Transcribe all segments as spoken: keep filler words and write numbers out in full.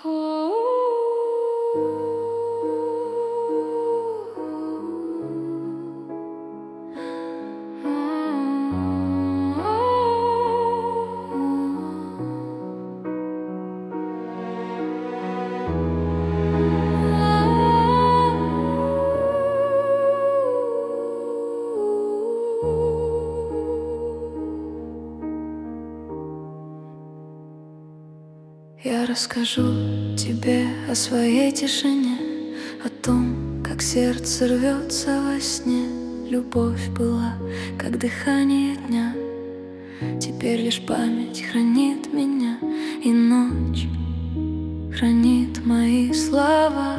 Я расскажу тебе о своей тишине, о том, как сердце рвется во сне. Любовь была, как дыхание дня, теперь лишь память хранит меня, и ночь хранит мои слова,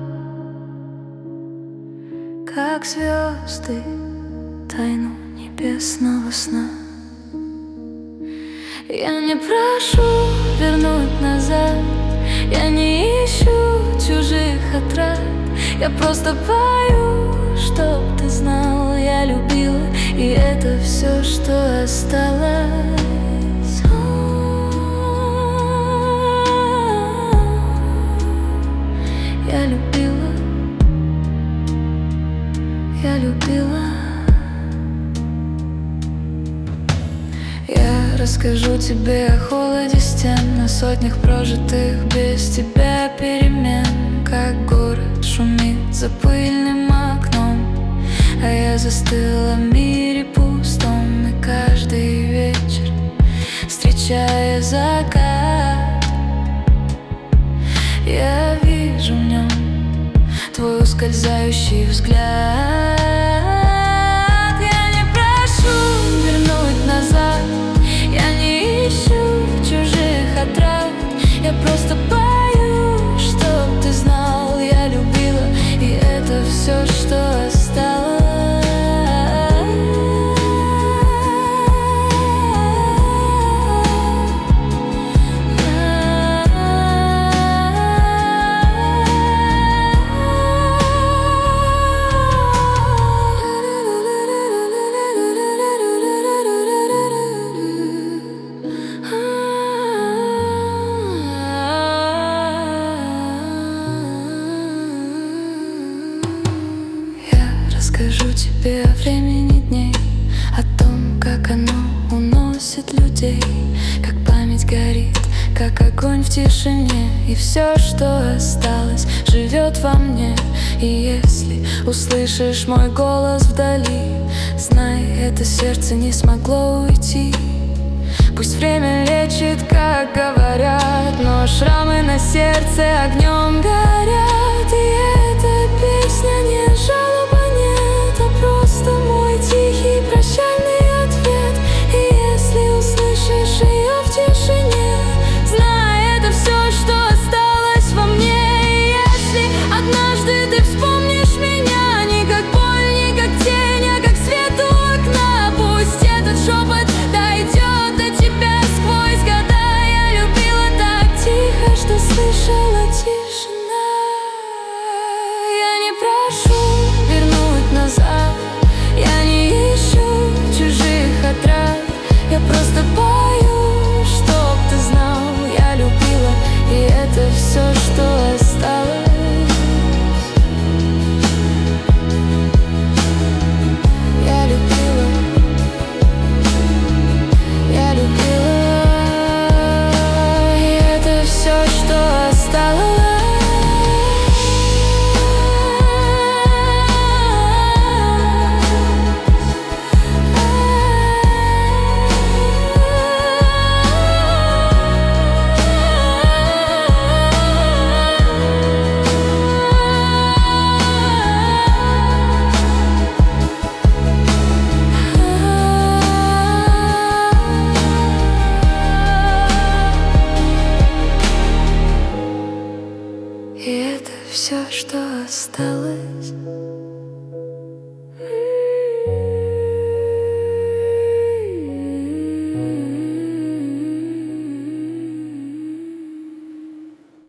как звезды тайну небесного сна. Я не прошу вернуть назад, я не ищу чужих отрад. Я просто пою, чтоб ты знал, я любила, и это все, что осталось. Я любила, я любила. Я расскажу тебе о холоде стен, на сотнях прожитых без тебя перемен. Как город шумит за пыльным окном, а я застыла в мире пустом. И каждый вечер, встречая закат, я вижу в нем твой ускользающий взгляд. Я просто пою, чтоб ты знал, я любила, и это все, что осталось. Расскажу тебе о времени дней, о том, как оно уносит людей, как память горит, как огонь в тишине. И все, что осталось, живет во мне. И если услышишь мой голос вдали, знай, это сердце не смогло уйти. Пусть время лечит, как говорят, но шрамы на сердце огнем горят. И эта песня не жалоба, просто мой тихий прощальный ответ. И если услышишь ее в тишине, знай, это все, что осталось во мне. И если однажды ты вспомнишь меня, не как боль, не как тень, а как свет у окна, пусть этот шепот дойдет до тебя сквозь года. Я любила так тихо, что слышала тишина. Я не прошу вернуть назад, я не ищу чужих отрад. Я просто пою, чтоб ты знал, я любила, и это все, что осталось. Я любила, я любила, и это все, что осталось. И это все, что осталось.